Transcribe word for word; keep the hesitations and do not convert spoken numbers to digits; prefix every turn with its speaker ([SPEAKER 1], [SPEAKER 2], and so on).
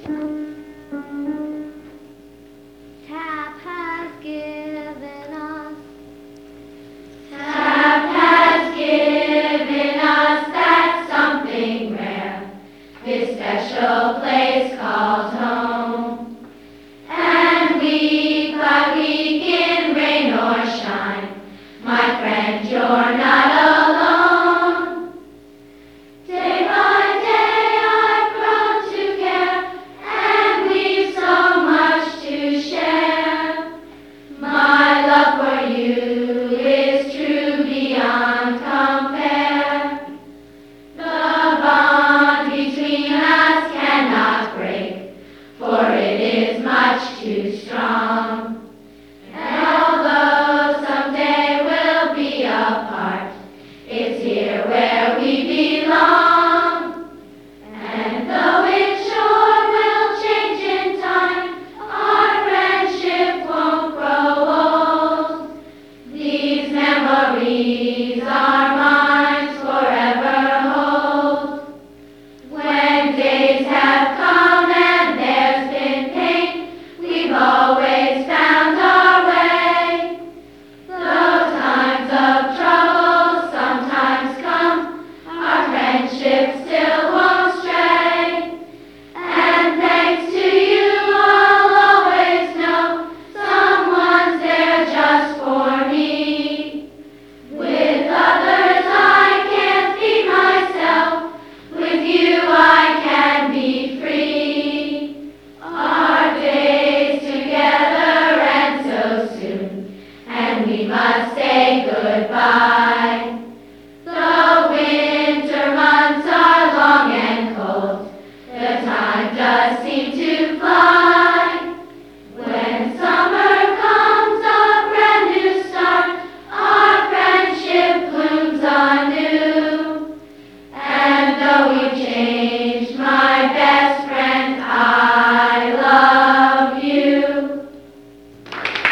[SPEAKER 1] Tap has given us,
[SPEAKER 2] Tap has given us that something rare, this special place called home. And week by week, in rain or shine, my friend, you're not alone. Day by day I've grown to care, and we've so much to share. My love for you is true beyond compare. The bond between us cannot break, for it is much too strong. And although someday we'll be apart, it's here where we belong. And though it sure will change in time, our friendship won't grow old. These memories our minds forever hold. When days have come and there's been pain, we've always found our way. Though times of trouble sometimes come, our friendship still won't stray. And thanks to you, I'll always know someone's there just for me. With others I can't be myself, with you I can be free. Our days together end so soon, and we must say goodbye. The winter months are long and cold, the time does seem to